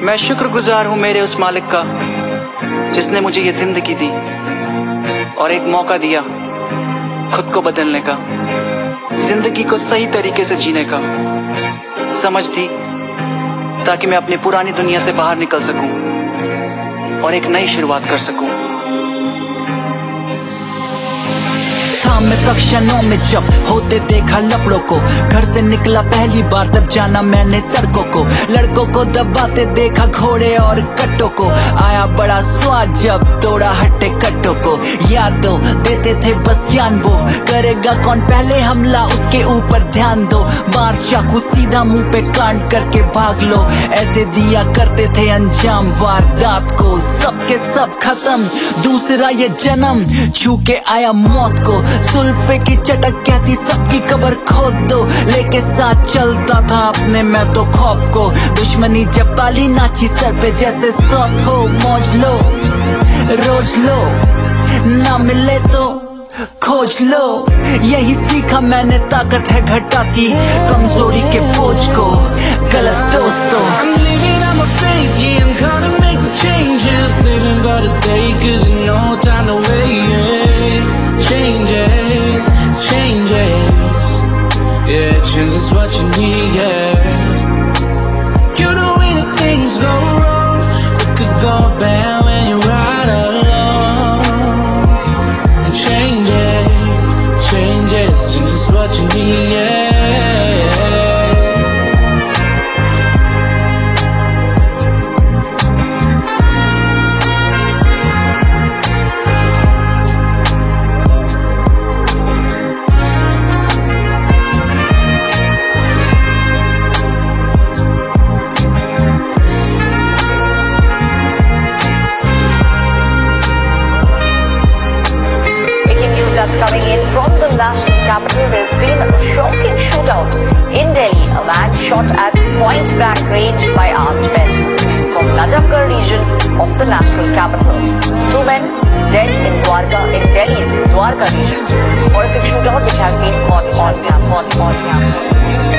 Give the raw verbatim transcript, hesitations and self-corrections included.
मैं शुक्रगुजार हूँ मेरे उस मालिक का जिसने मुझे ये जिंदगी दी और एक मौका दिया खुद को बदलने का, जिंदगी को सही तरीके से जीने का। समझ दी ताकि मैं अपनी पुरानी दुनिया से बाहर निकल सकूं और एक नई शुरुआत कर सकूं। में कक्षाओं में जब होते देखा लफड़ों को, घर से निकला पहली बार तब जाना मैंने सड़कों को, लड़कों को दबाते देखा घोड़े और कट्टों को, आया बड़ा स्वाद जब तोड़ा हट्टे कट्टों को। यादों देते थे बस ज्ञान, वो करेगा कौन पहले हमला उसके ऊपर ध्यान दो, बार चाकू सीधा मुंह पे कांड करके भाग लो, ऐसे दिया करते थे अंजाम वारदात को। सबके सब खत्म दूसरा ये जन्म, छू के आया मौत को, सुल्फे की चटक कहती सबकी कब्र खोद दो, लेके साथ चलता था अपने मैं तो खौफ को। दुश्मनी जब पाली नाची सर पे जैसे सौत हो, मौज लो रोज लो ना मिले तो खोज लो, यही सीखा मैंने ताकत है घटाती कमजोरी के बोझ को। गलत दोस्तों Changes, changes, yeah, change is what you need, yeah. You know when things go wrong, it could go bad when you're right alone. And changes, changes, change is what you need, yeah. That's coming in from the national capital. There's been a shocking shootout in Delhi. A man shot at point blank range by armed men from Najafgarh region of the national capital. Two men dead in Dwarka, in Delhi's Dwarka region. It's a horrific shootout which has been caught on camera. On camera.